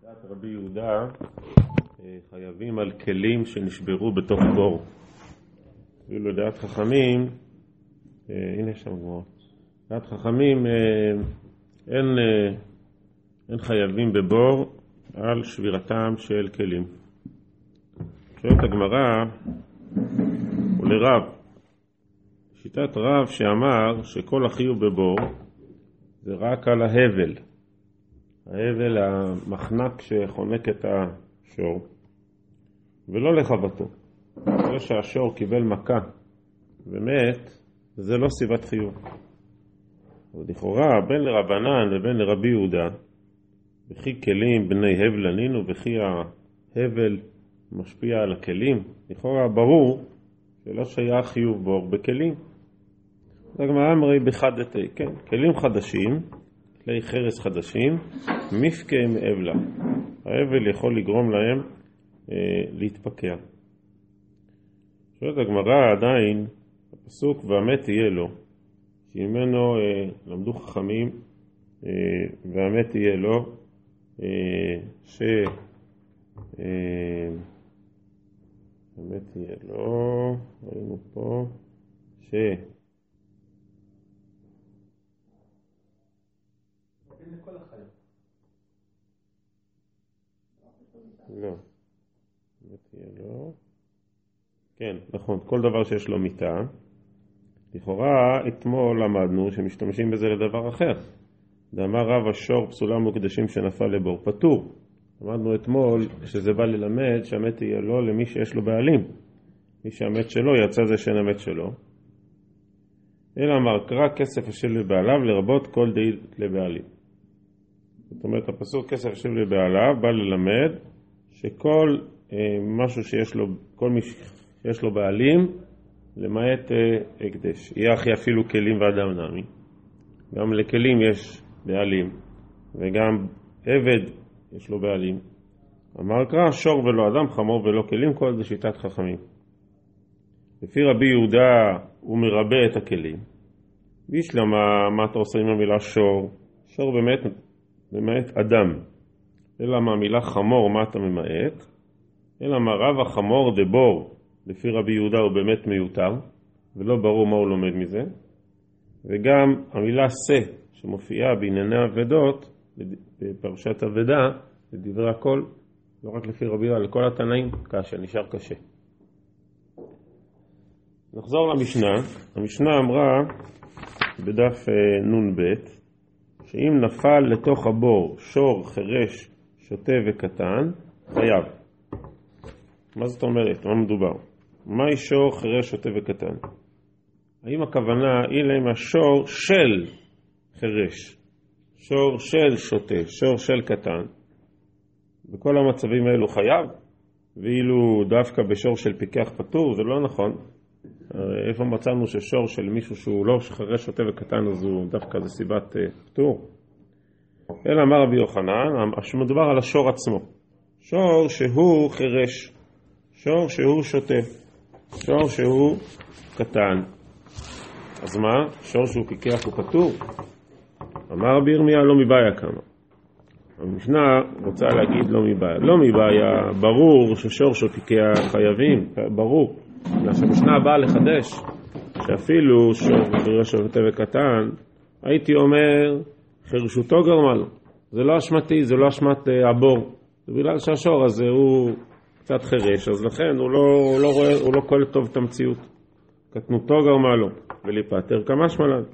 לדעת רבי יהודה חייבים על כלים שנשברו בתוך בור. ואילו לדעת חכמים, הנה שם גמור, לדעת חכמים אין חייבים בבור על שבירתם של כלים. שואלת הגמרא ולרב, שיטת רב שאמר שכל החיוב בבור זה רק על ההבל, ההבל המחנק שחונק את השור, ולא לחבטו. זה שהשור קיבל מכה ומת, זה לא סיבת חיוב. ולכאורה בין לרבנן לבין לרבי יהודה, וכי כלים בני הבל ענינו, וכי ההבל משפיע על הכלים, לכאורה ברור שלא שייך חיוב בור בכלים. הגמרא אמרי בחדתי, כן, כלים חדשים, כלי חרס חדשים, מפקה מאבלה. האבל יכול לגרום להם להתפקע. שואלת הגמרא עדיין, הפסוק והמת יהיה לו, שממנו למדו חכמים, והמת יהיה לו, והמת יהיה לו, ראינו פה, לכל החיים. לא. תהיה לו. כן, נכון, כל דבר שיש לו מיטה. לכאורה אתמול למדנו שמשתמשים בזה לדבר אחר. דאמר רב השור פסולה מוקדשים שנפל לבור פטור. למדנו אתמול שזה בא ללמד שהמת יהיה לו למי שיש לו בעלים. מי שהמת שלו יצא זה שאין המת שלו. אלא אמר קרא כסף השב לבעליו לרבות כל דין לבעלים. זאת אומרת, הפסוק כסף השב לבעליו בא ללמד שכל משהו שיש לו, כל מי שיש לו בעלים, למעט הקדש. יהיה אחי אפילו כלים ואדם נמי. גם לכלים יש בעלים, וגם עבד יש לו בעלים. אמר קרא, שור ולא אדם, חמור ולא כלים, כל זה שיטת חכמים. לפי רבי יהודה הוא מרבה את הכלים. וישלמה, מה אתה עושה עם המילה שור? שור באמת ממעט אדם. אלא מה המילה חמור, מה אתה ממעט? אלא מה רב החמור דבור, לפי רבי יהודה הוא באמת מיותר, ולא ברור מה הוא לומד מזה. וגם המילה שא, שמופיעה בענייני עבדות, בפרשת עבדה, לדברי הכל, לא רק לפי רבי יהודה, לכל התנאים, קשה, נשאר קשה. נחזור למשנה. המשנה אמרה בדף נון ב' שאם נפל לתוך הבור שור חרש שוטה וקטן, חייב. מה זאת אומרת? מה מדובר? מהי שור חרש שוטה וקטן? האם הכוונה היא להם השור של חרש, שור של שוטה, שור של קטן? בכל המצבים האלו חייב? ואילו דווקא בשור של פיקח פטור, זה לא נכון. איפה מצאנו ששור של מישהו שהוא לא חרש שוטה וקטן, אז הוא דווקא זה סיבת פטור? אלא אמר רבי יוחנן, שמדובר על השור עצמו. שור שהוא חרש, שור שהוא שוטה, שור שהוא קטן. אז מה? שור שהוא פיקח הוא פטור? אמר רבי ירמיה לא מבעיה כמה. המשנה רוצה להגיד לא מבעיה. לא מבעיה, ברור ששור שפיקח חייבים, ברור. המשנה באה לחדש שאפילו שור חרש שוטה וקטן, הייתי אומר חרשותו גרמה לו. זה לא אשמתי, זה לא אשמת הבור. זה בגלל שהשור הזה הוא קצת חרש, אז לכן הוא לא קולט טוב את המציאות. קטנותו גרמה לו, ולהיפטר כמה שמלן.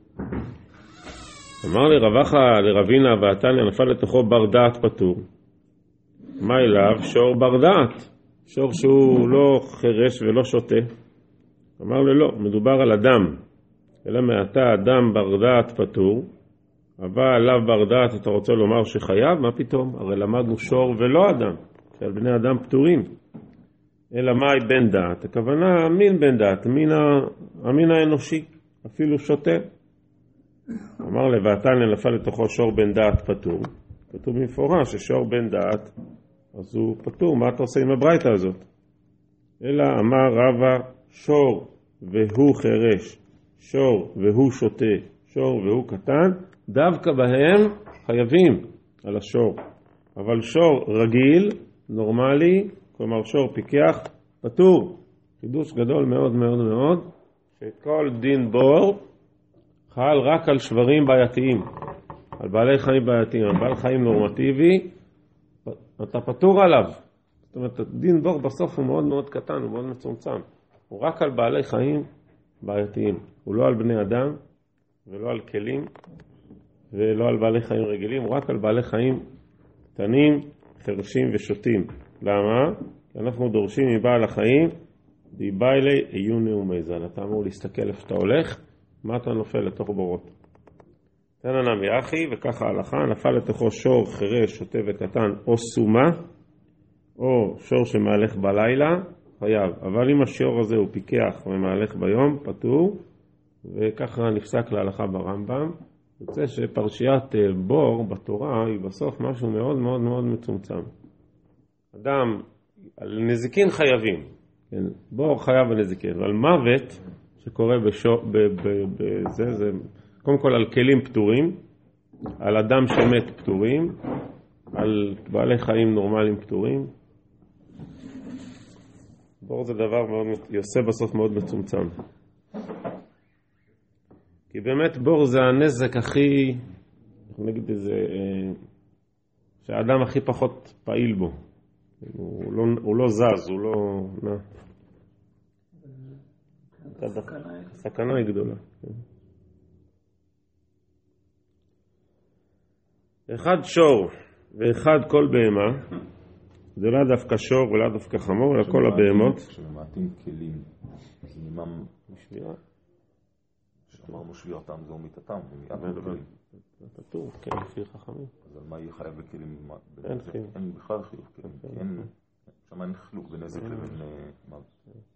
אמר לי רבחה לרבינה ועתניה נפל לתוכו בר דעת פטור. מה אליו? שור בר דעת. שור שהוא לא חרש ולא שוטה. אמר לי לא, מדובר על אדם. אלא מעתה אדם בר דעת פטור. אבל לאו בר דעת אתה רוצה לומר שחייב? מה פתאום? הרי למדנו שור ולא אדם. שעל בני אדם פטורים. אלא מהי בן דעת? הכוונה מין בן דעת, המין האנושי, אפילו שוטה. אמר לבעתניה נפל לתוכו שור בן דעת פטור. כתוב במפורש ששור בן דעת, אז הוא פטור. מה אתה עושה עם הברייתא הזאת? אלא אמר רבא שור והוא חרש, שור והוא שוטה, שור והוא קטן, דווקא בהם חייבים על השור. אבל שור רגיל, נורמלי, כלומר שור פיקח, פטור. חידוש גדול מאוד מאוד מאוד, שכל דין בור חל רק על שברים בעייתיים, על בעלי חיים בעייתיים. על בעל חיים נורמטיבי, אתה פטור עליו. זאת אומרת, דין בור בסוף הוא מאוד מאוד קטן, הוא מאוד מצומצם. הוא רק על בעלי חיים בעייתיים. הוא לא על בני אדם, ולא על כלים, ולא על בעלי חיים רגילים. הוא רק על בעלי חיים קטנים, חרשים ושוטים. למה? כי אנחנו דורשים מבעל החיים, דיביילי עיוני ומזל. אתה אמור להסתכל איפה אתה הולך, מה אתה נופל לתוך בורות. תנא נמי אחי, וככה ההלכה, נפל לתוכו שור חרש, שוטה וקטן, או סומה, או שור שמהלך בלילה, חייב. אבל אם השור הזה הוא פיקח ומהלך ביום, פטור, וככה נפסק להלכה ברמב"ם. יוצא שפרשיית בור בתורה היא בסוף משהו מאוד מאוד מאוד מצומצם. אדם, על נזיקין חייבים, כן, בור חייב בנזיקין, אבל מוות שקורה זה קודם כל על כלים פטורים, על אדם שמת פטורים, על בעלי חיים נורמליים פטורים. בור זה דבר מאוד, יוצא בסוף מאוד מצומצם. כי באמת בור זה הנזק הכי, נגיד איזה, שהאדם הכי פחות פעיל בו. הוא לא זז, הוא לא... הסכנה היא גדולה. אחד שור ואחד כל בהמה, זה לא דווקא שור ולא דווקא חמור, אלא כל הבהמות. כשמעטים כלים, אז ממם משמירה. שאמרנו שבירתם זו מיתתם, פטור, כן, לפי חכמים. אז על מה יהיה חייב בכלים? אין חיוב. אין בכלל חיוב, כן. שם אין חילוק בנזק לבין מוות.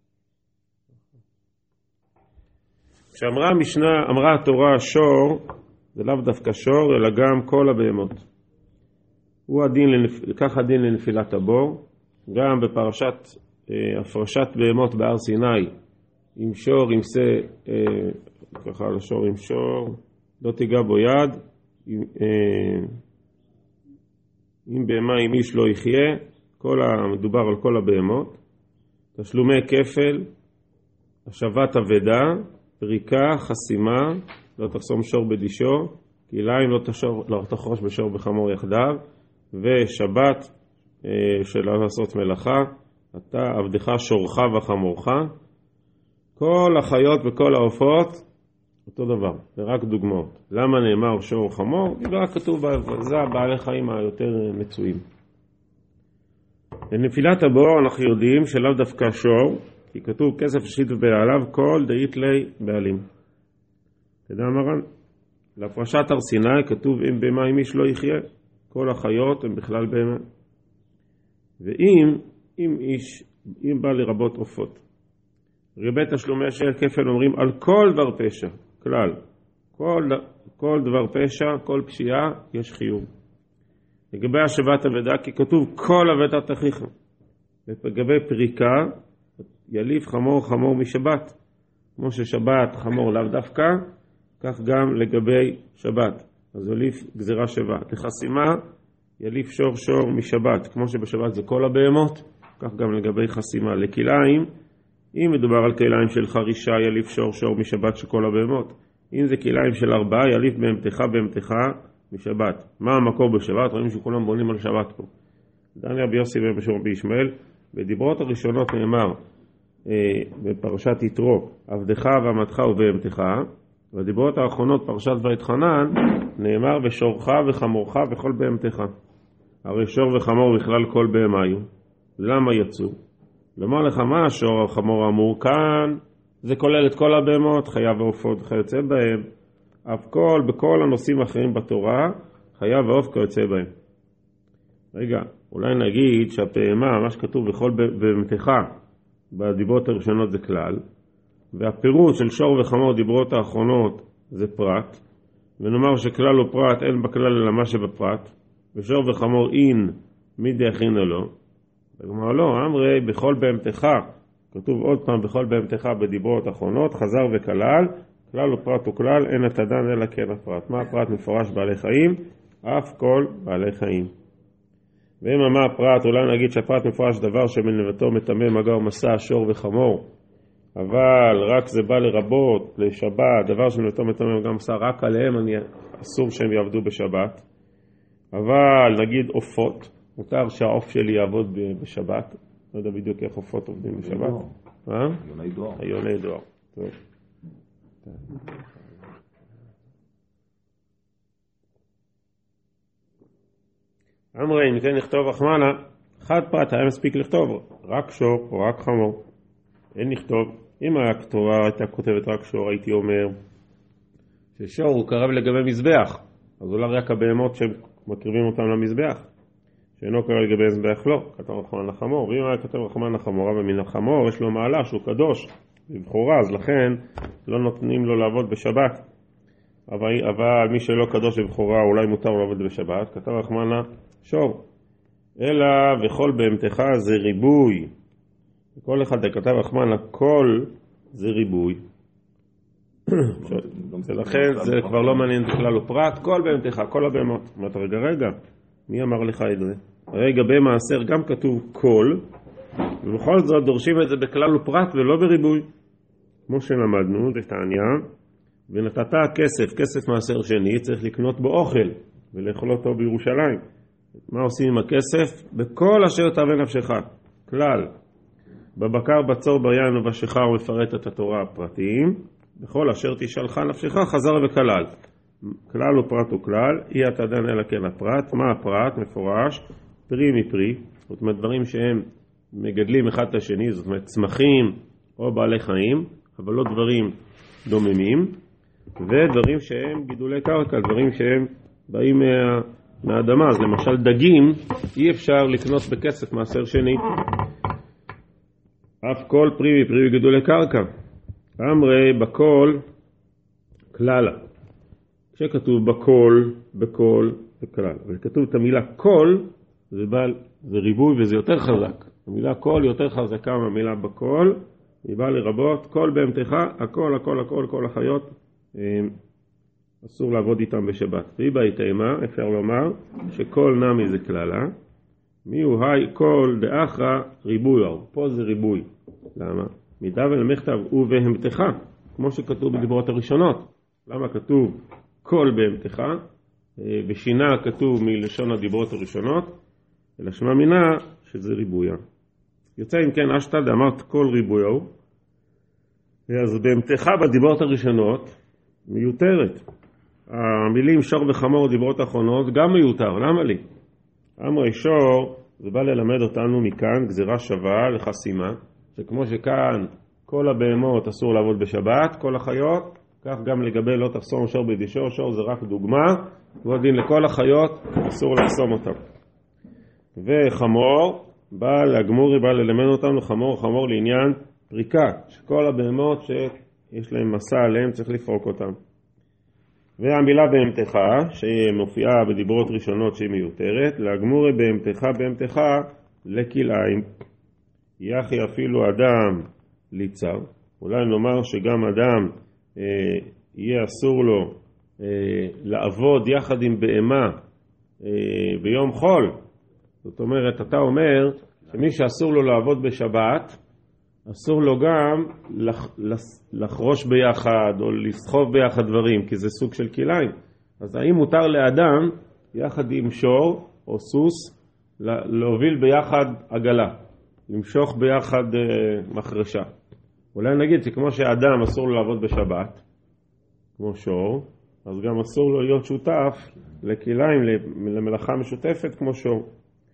כשאמרה המשנה, אמרה התורה שור, זה לאו דווקא שור, אלא גם כל הבהמות. כך הדין לנפילת הבור, גם בפרשת הפרשת בהמות בהר סיני, עם שור, עם שא, ככה לשור עם שור, לא תיגע בו יד, אם בהמה עם איש לא יחיה, מדובר על כל הבהמות, תשלומי כפל, השבת אבדה, פריקה, חסימה, לא תחסום שור בדישו, כליים לא תחרוש בשור בחמור יחדיו, ושבת שלא לעשות מלאכה, אתה עבדך שורך וחמורך. כל החיות וכל העופות אותו דבר, זה רק דוגמאות. למה נאמר שור חמור? כי לא כתוב זה הבעלי חיים היותר מצויים. לנפילת הבור אנחנו יודעים שלאו דווקא שור, כי כתוב כסף ששית ובעליו כל דאית לי בעלים. תדע מרן, להפרשת הר סיני כתוב אם בהמה עם איש לא יחיה, כל החיות הם בכלל בהמה. אם בא לרבות עופות. לגבי תשלומי של כפל אומרים על כל דבר פשע, כלל. כל דבר פשע, כל פשיעה, יש חיוב. לגבי השבת אבדה, כי כתוב כל אבדת אחיך. לגבי פריקה, יליף חמור משבת. כמו ששבת חמור לאו דווקא, כך גם לגבי שבת. אז יליף גזירה שווה. לחסימה, יליף שור משבת. כמו שבשבת זה כל הבהמות, כך גם לגבי חסימה. לכליים, אם מדובר על כליים של חרישה, יליף שור משבת שכל הבהמות. אם זה כליים של 4, יליף בהמתך משבת. מה המקור בשבת? רואים שכולם בונים על שבת פה. דני רבי יוסי רבי ישמעאל, בדיברות הראשונות נאמר בפרשת יתרו, עבדך ועמתך ובהמתך, בדיברות האחרונות פרשת ויתחנן נאמר ושורך וחמורך וכל בהמתך. הרי שור וחמור בכלל כל בהמה היו. למה יצאו? לומר לך מה השור החמור אמור כאן? זה כולל את כל הבהמות, חיה ועופות וכיוצא בהם. בכל הנושאים האחרים בתורה, חיה ועוף כיוצא בהם. רגע, אולי נגיד שהפעמה, מה שכתוב בכל בהמתך, בדיברות הראשונות זה כלל, והפירוט של שור וחמור דיברות האחרונות זה פרט, ונאמר שכלל הוא פרט, אין בכלל אלא מה שבפרט, ושור וחמור אין מי דאחין או לא. כלומר לא, אמרי בכל בהמתך, כתוב עוד פעם בכל בהמתך בדיברות האחרונות, חזר וכלל, כלל הוא פרט וכלל, אין התדן אלא כן הפרט. מה הפרט? מפורש בעלי חיים, אף כל בעלי חיים. ואם אמר פרט, אולי נגיד שהפרט מפורש דבר שבנבטו מטמא מגע ומסע, שור וחמור, אבל רק זה בא לרבות, לשבת, דבר שבנבטו מטמא מגע ומסע, רק עליהם אסור שהם יעבדו בשבת. אבל נגיד עופות, מותר שהעוף שלי יעבוד בשבת, לא יודע בדיוק איך עופות עובדים בשבת. יוני דואר. יוני דואר. טוב. אמרי, אם כן נכתוב רחמנה, אחד פרט היה מספיק לכתוב, רק שור או רק חמור. אין לכתוב. אם הכתובה הייתה כותבת רק שור, הייתי אומר ששור הוא קרב לגבי מזבח, אז אולי רק הבהמות שמקריבים אותם למזבח, שאינו קרב לגבי מזבח לא, כתב רחמן לחמור. ואם היה כתב רחמן לחמור, אבל מן החמור יש לו מעלה שהוא קדוש בבחורה, אז לכן לא נותנים לו לעבוד בשבת. אבל מי שלא קדוש בבחורה אולי מותר לעבוד בשבת, כתב רחמן שור. אלא וכל בהמתך זה ריבוי, כל אחד כתב רחמן הכל זה ריבוי, ולכן זה כבר לא מעניין בכלל לא פרט, כל בהמתך, כל הבהמות. אמרת רגע, מי אמר לך את זה? רגע במעשר גם כתוב כל, ובכל זאת דורשים את זה בכלל לא פרט ולא בריבוי, כמו שלמדנו בתניא, ונתת כסף מעשר שני, צריך לקנות בו אוכל ולאכול אותו בירושלים. מה עושים עם הכסף? בכל אשר תאווה נפשך, כלל. בבקר, בצור, ביין ובשיכר הוא מפרט את התורה הפרטיים, בכל אשר תשאלך נפשך חזר וכלל. כלל ופרט וכלל, אי אתה דן אלא כן הפרט. מה הפרט? מפורש, פרי מפרי, זאת אומרת דברים שהם מגדלים אחד את השני, זאת אומרת צמחים או בעלי חיים, אבל לא דברים דוממים, ודברים שהם גידולי קרקע, דברים שהם באים מהאדמה. אז למשל דגים אי אפשר לקנות בכסף מעשר שני, אף כל פרי מפרי וגידולי קרקע. אמרי בכל כללה, כשכתוב בכל וכלל, וכתוב את המילה כל, זה ריבוי וזה יותר חזק. המילה כל יותר חזקה מהמילה בכל, היא באה לרבות כל בהמתך, כל החיות אסור לעבוד איתם בשבת. והיא בהתאמה, אפשר לומר שכל נמי זה כללה, מיהו היי כל דאחרא ריבוי, פה זה ריבוי. למה? מדבל מכתב ובהמתך, כמו שכתוב בדיברות הראשונות. למה כתוב כל בהמתך, ושינה כתוב מלשון הדיברות הראשונות, אלא שמע מינה שזה ריבויה. יוצא אם כן אשתא דאמרת כל ריבויו, אז בהמתך בדיברות הראשונות מיותרת. המילים שור וחמור דיברות האחרונות גם מיותר. למה לי? אמרי שור, זה בא ללמד אותנו מכאן גזירה שווה לחסימה, שכמו שכאן כל הבהמות אסור לעבוד בשבת, כל החיות, כך גם לגבי לא תחסום שור בידי שור. שור זה רק דוגמה, ועודין לכל החיות אסור לחסום אותם. וחמור בא להגמורי, בא ללמד אותנו חמור לעניין פריקה, שכל הבהמות שיש להם מסע עליהם צריך לפרוק אותם. והמילה בהמתך שמופיעה בדיברות ראשונות שהיא מיותרת, להגמורי בהמתך לכלאיים. יחי אפילו אדם ליצר, אולי נאמר שגם אדם יהיה אסור לו לעבוד יחד עם בהמה ביום חול. זאת אומרת, אתה אומר שמי שאסור לו לעבוד בשבת, אסור לו גם לחרוש ביחד או לסחוב ביחד דברים, כי זה סוג של כלאיים. אז האם מותר לאדם יחד עם שור או סוס להוביל ביחד עגלה, למשוך ביחד מחרשה? אולי נגיד שכמו שאדם אסור לו לעבוד בשבת כמו שור, אז גם אסור לו להיות שותף לכלאיים, למלאכה משותפת כמו שור.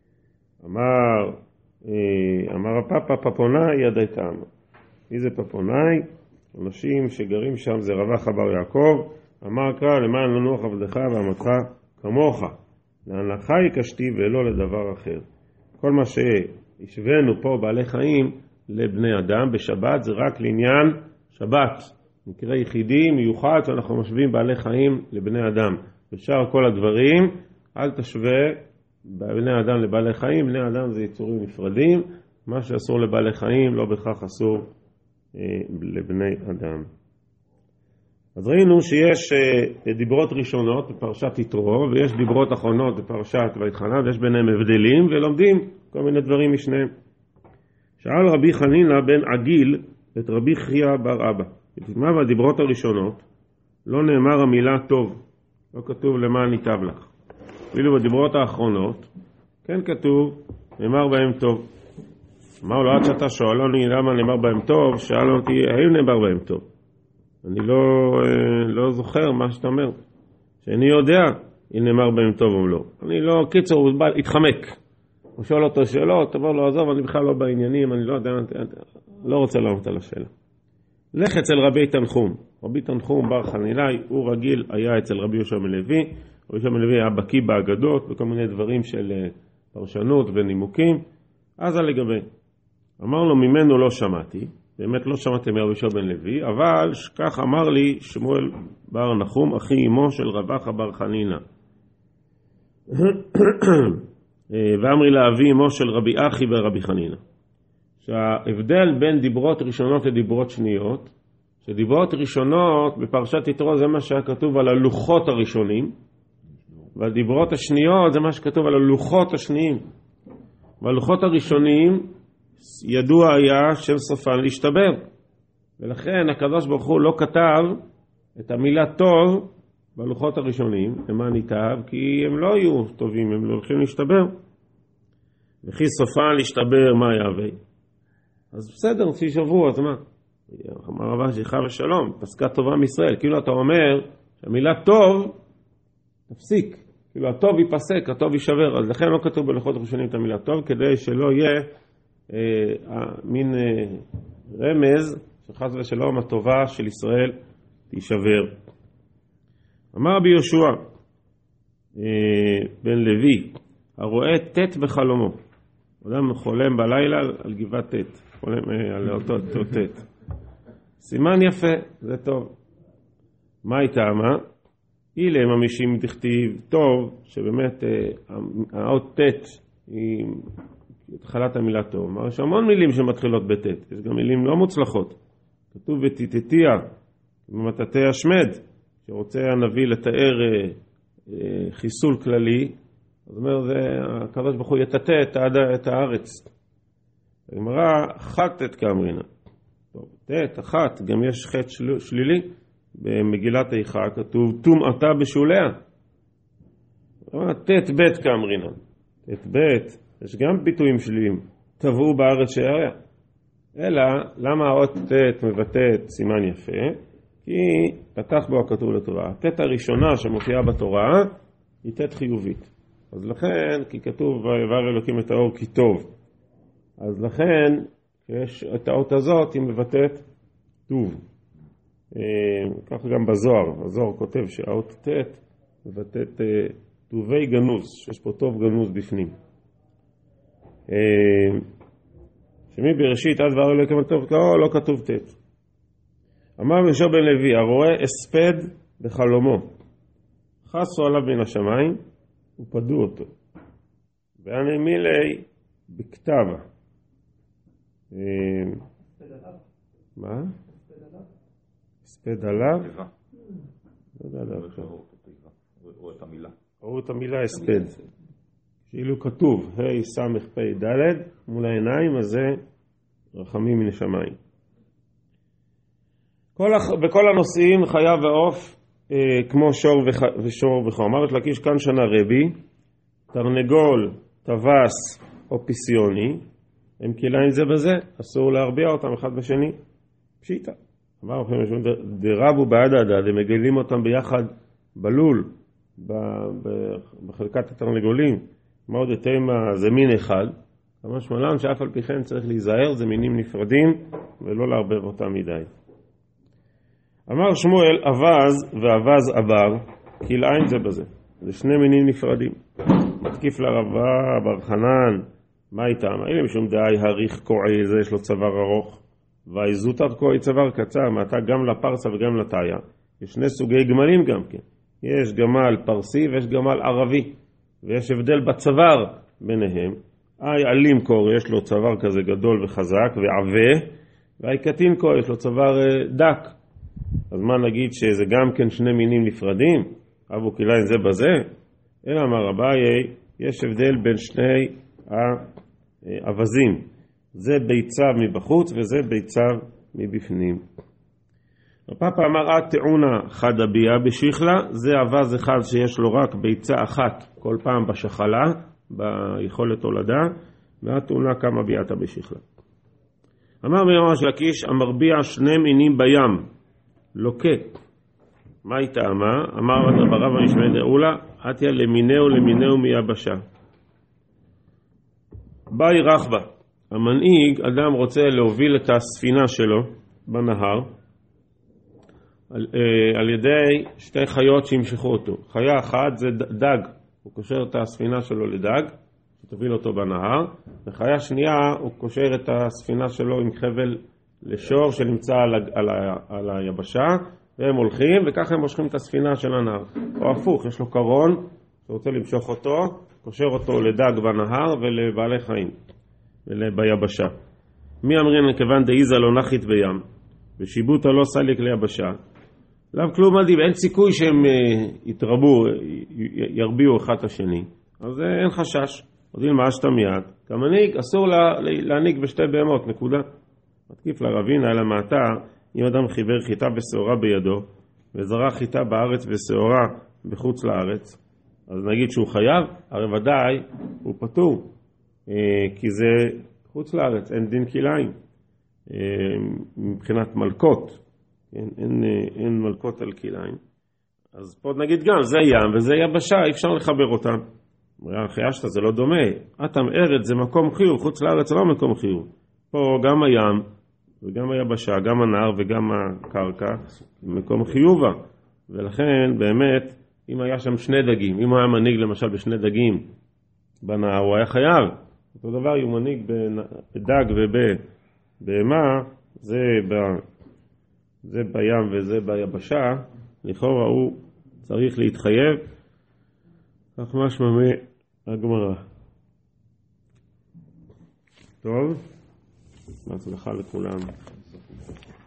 אמר הפאפה פפונאי ידעתם. מי זה פפונאי? אנשים שגרים שם זה רווח בר יעקב. אמר קרא למען לנוח עבדך ואמתך כמוך, להנחה יקשתי ולא לדבר אחר. כל מה שהשווינו פה בעלי חיים לבני אדם בשבת זה רק לעניין שבת, מקרה יחידי מיוחד שאנחנו משווים בעלי חיים לבני אדם. בשאר כל הדברים אל תשווה בני אדם לבעלי חיים. בני אדם זה יצורים נפרדים, מה שאסור לבעלי חיים לא בכך אסור לבני אדם. אז ראינו שיש דיברות ראשונות בפרשת יתרו, ויש דיברות אחרונות בפרשת ויתחנן, ויש ביניהם הבדלים, ולומדים כל מיני דברים משניהם. שאל רבי חנינא בן עגיל את רבי חייא בר אבא, מה בדיברות הראשונות לא נאמר המילה טוב, לא כתוב למען ניטב לך. אפילו בדיברות האחרונות כן כתוב נאמר בהם טוב. אמר לו, עד שאתה שואל אותי למה נאמר בהם טוב, שאל אותי האם נאמר בהם טוב. אני לא זוכר מה שאתה אומר, שאני יודע אם נאמר בהם טוב או לא. אני לא, קיצור, הוא בא, התחמק. הוא שואל אותו שאלות, תבוא לו, עזוב, אני בכלל לא בעניינים, אני לא יודע, לא רוצה לענות על השאלה. לך אצל רבי תנחום. רבי תנחום בר חנינאי, הוא רגיל, היה אצל רבי יהושע בן לוי. רבי יהושע בן לוי היה בקיא באגדות, וכל מיני דברים של פרשנות ונימוקים. אז לגבי. אמר לו, ממנו לא שמעתי. באמת לא שמעתי מרבי יהושע בן לוי, אבל כך אמר לי שמואל בר נחום, אחי אמו של רבחה בר חנינא. ואמרי לאבי אמו של רבי אחי ורבי חנינא. שההבדל בין דיברות ראשונות לדיברות שניות, שדיברות ראשונות בפרשת יתרו זה מה שהיה כתוב על הלוחות הראשונים, והדיברות השניות זה מה שכתוב על הלוחות השניים. והלוחות הראשונים ידוע היה שם סופן להשתבר, ולכן הקדוש ברוך הוא לא כתב את המילה טוב בלוחות הראשונים, למען ייטב, כי הם לא יהיו טובים, הם לא הולכים להשתבר. וכי סופן להשתבר מה יהווה? אז בסדר, שישברו, אז מה? אמר רבה שיחה ושלום, פסקה טובה מישראל. כאילו אתה אומר שהמילה טוב תפסיק, כאילו הטוב ייפסק, הטוב יישבר. אז לכן לא כתוב בלוחות הראשונים את המילה טוב, כדי שלא יהיה מין רמז שחס ושלום הטובה של ישראל תישבר. אמר רבי יהושע בן לוי, הרואה תת בחלומו. אדם חולם בלילה על גבעת תת, חולם על אותו תת. סימן יפה, זה טוב. מה הייתה מה? אילם המשים תכתיב טוב, שבאמת האות תת היא התחלת המילה טוב. יש המון מילים שמתחילות בתת, יש גם מילים לא מוצלחות. כתוב ותיתתיה, במטאטא השמד, שרוצה הנביא לתאר חיסול כללי, זאת אומרת, הקדוש ברוך הוא יטאטא את הארץ. הגמרא חטאת כאמרינא. טוב, תת, אחת, גם יש חטא שלילי. במגילת איכה כתוב טומאתה בשוליה. תת בית כאמרינא. תת בית, יש גם ביטויים שליליים. טבעו בארץ שעריה. אלא, למה האות תת מבטאת סימן יפה? כי פתח בו הכתוב לטובה. התת הראשונה שמופיעה בתורה היא תת חיובית. אז לכן, כי כתוב ויברך אלוקים את האור כי טוב. אז לכן, יש את האות הזאת היא מבטאת טוב. כך גם בזוהר. הזוהר כותב שהאות תת מבטאת טובי גנוז, שיש פה טוב גנוז בפנים. שמי בראשית עד דבר אלוקים את טוב לא כתוב תת. אמר יהושע בן לוי, הרואה הספד בחלומו, חסו עליו מן השמיים ופדו אותו. ואני מילי בכתב. מה? הספד עליו? לא יודע עליו. או את המילה. או את המילה הספד. שאילו כתוב, ה' סמך פ' ד' מול העיניים, אז זה רחמים מן השמיים. בכל הנושאים חיה ועוף כמו שור ושור וחור. אמרת לקיש כאן שנה רבי, תרנגול, טווס או פיסיוני, הם כליים זה בזה, אסור להרביע אותם אחד בשני. פשיטה. אמר לכם, דרבו בעד הדד, הם מגלים אותם ביחד בלול, בחלקת התרנגולים. מה עוד התאמה זה מין אחד. ממש מלן שאף על פי כן צריך להיזהר, זה מינים נפרדים ולא להרבב אותם מדי. אמר שמואל אבז ואבז עבר, כליים זה בזה. זה שני מינים נפרדים. מתקיף לרבה בר חנן, מה איתם? אלה משום דאי הריך קועי, זה יש לו צוואר ארוך. והאיזוטר קועי צוואר קצר, מעתה גם לפרסה וגם לטאיה. יש שני סוגי גמלים גם כן. יש גמל פרסי ויש גמל ערבי. ויש הבדל בצוואר ביניהם. אלים קור יש לו צוואר כזה גדול וחזק ועבה, והאי קטין קור יש לו צוואר דק. אז מה נגיד שזה גם כן שני מינים נפרדים? אבו כילאין זה בזה? אלא אמר אביי, יש הבדל בין שני האבזים. זה ביצה מבחוץ וזה ביצה מבפנים. הפאפה אמר, טעונה חדה ביה בשכלה, זה אבז אחד שיש לו רק ביצה אחת כל פעם בשחלה, ביכולת הולדה, והטעונה כמה ביאתה בשכלה. אמר מיומר של לקיש, המרביע שני מינים בים, לוקה. מה היא טעמה? אמר ברב המשמעי דאולה, עתיה למינהו מיבשה. באי רחבה, המנהיג, אדם רוצה להוביל את הספינה שלו בנהר, על ידי שתי חיות שימשכו אותו. חיה אחת זה דג, הוא קושר את הספינה שלו לדג, שתוביל אותו בנהר, וחיה שנייה הוא קושר את הספינה שלו עם חבל לשור שנמצא על היבשה, והם הולכים וככה הם מושכים את הספינה של הנהר. או הפוך, יש לו קרון שרוצה למשוך אותו, קושר אותו לדג בנהר ולבעלי חיים ביבשה. מי אמרין כיוון דאיזה לא נחית בים ושיבוטה לא סליק ליבשה, לאו כלום מדהים, אין סיכוי שהם יתרבו, ירביעו אחד את השני, אז אין חשש. יודעים מה שאתה מיד, כמנהיג אסור להנהיג בשתי בהמות, נקודה. מתקיף לרבינה אלא מעתה, אם אדם חיבר חיטה ושעורה בידו וזרע חיטה בארץ ושעורה בחוץ לארץ, אז נגיד שהוא חייב, הרי ודאי הוא פטור, כי זה חוץ לארץ, אין דין כלאיים מבחינת מלכות, אין מלכות על כלאיים. אז פה נגיד גם זה ים וזה יבשה, אי אפשר לחבר אותם. חיישת זה לא דומה, אתם ארץ זה מקום חיוב, חוץ לארץ זה לא מקום חיוב. פה גם הים וגם היבשה, גם הנהר וגם הקרקע מקום חיובה, ולכן באמת אם היה שם שני דגים, אם הוא היה מנהיג למשל בשני דגים בנהר הוא היה חייב. אותו דבר הוא מנהיג בדג ובבהמה, זה בים וזה ביבשה, לכאורה הוא צריך להתחייב. כך משמע מהגמרא. טוב, בהצלחה לכולם.